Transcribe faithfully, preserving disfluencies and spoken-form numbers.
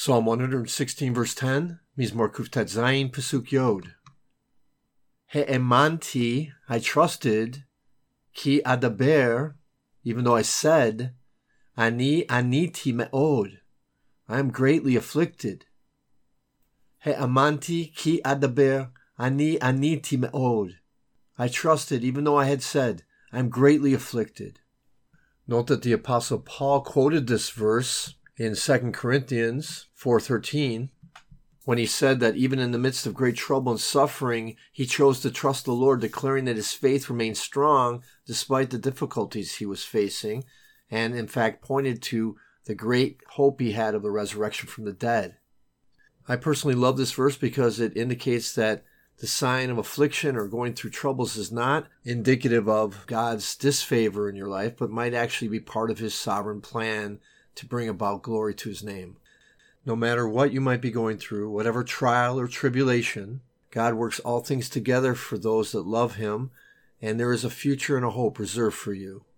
Psalm one sixteen verse ten, Mizmor Kuftet Zayin Pasuk Yod. He'emanti, I trusted, ki adaber, even though I said, ani aniti me'od, I am greatly afflicted. He'emanti ki adaber, ani aniti me'od, I trusted, even though I had said, I am greatly afflicted. Note that the Apostle Paul quoted this verse in Second Corinthians four thirteen, when he said that even in the midst of great trouble and suffering, he chose to trust the Lord, declaring that his faith remained strong despite the difficulties he was facing, and in fact pointed to the great hope he had of the resurrection from the dead. I personally love this verse because it indicates that the sign of affliction or going through troubles is not indicative of God's disfavor in your life, but might actually be part of his sovereign plan to bring about glory to his name. No matter what you might be going through, whatever trial or tribulation, God works all things together for those that love him, and there is a future and a hope reserved for you.